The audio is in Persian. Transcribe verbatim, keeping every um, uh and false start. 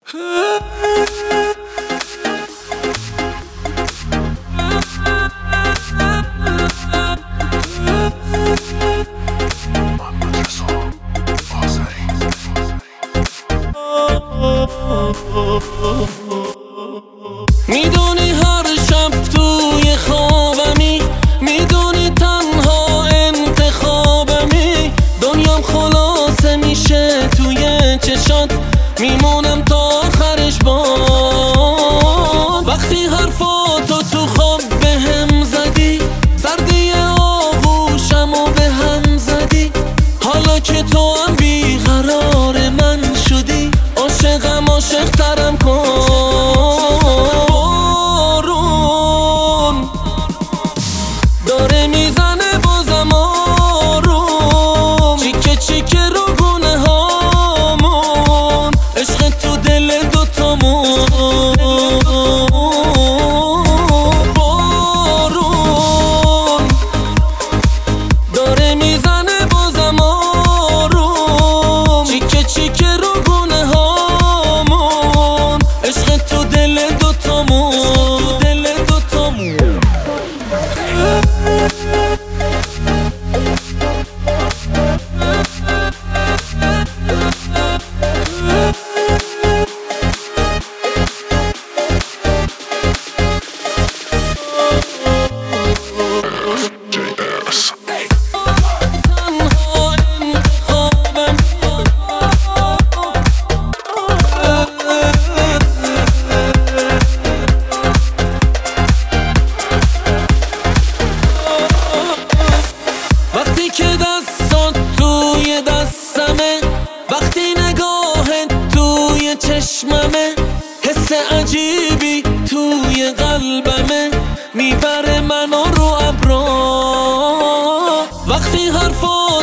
میدونی هر شب توی خوابمی، میدونی تنها انتخابمی، دنیام خلاصه میشه توی چشات، میمونم تا آخرش باد. وقتی حرفاتو تو خواب به هم زدی، سردی آغوشمو به هم زدی، حالا که تو هم بیقرار من شدی، عاشقم عاشق ترم کن. بارون داره میزنه بازم آروم، چیکه چیکه رو گونه هامون، عشق تو دل دوتامون. بارون داره میزنه بازم آروم، چیکه چیکه رو گونه هامون، عشق تو دل دوتامون. وقتی که دستات توی دستمه، وقتی نگاهت توی چشممه، حس عجیبی توی قلبمه، میبره منو رو ابرا. وقتی حرفا